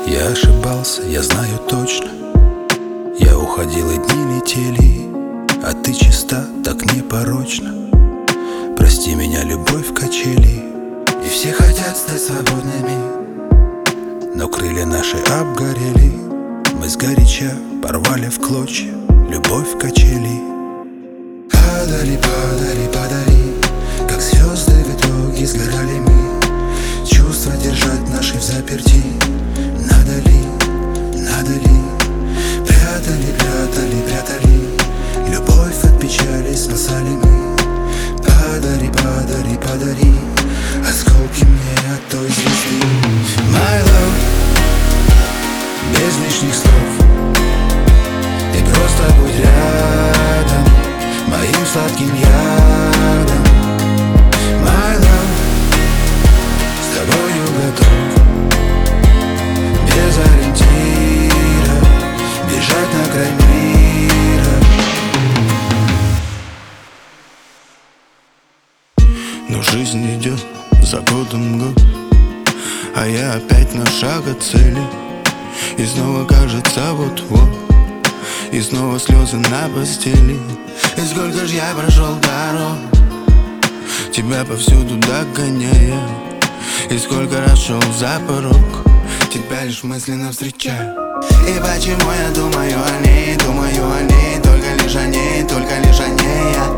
Я ошибался, я знаю точно. Я уходил, и дни летели, а ты чиста, так непорочна. Прости меня, любовь, качели. И все хотят стать свободными, но крылья наши обгорели. Мы сгоряча порвали в клочья любовь, качели. Падали, падали, падали, как звезды в итоге сгорали мы. Чувства держать наши в заперти. Надо ли, надо ли? Прятали, прятали, прятали, любовь от печали спасали мы. Падали, падали, падали, осколки мне от той звезды. My love, без лишних слов, ты просто будь рядом, моим сладким ядом. My love, с тобою готов без ориентира бежать на край мира. Но жизнь идет за годом год, а я опять на шаг от цели. И снова кажется вот-вот, и снова слезы на постели. И сколько ж я прошел дорог, тебя повсюду догоняя. И сколько раз шел за порог, тебя лишь мысленно встречаю. И почему я думаю о ней, только лишь о ней, только лишь о ней. Я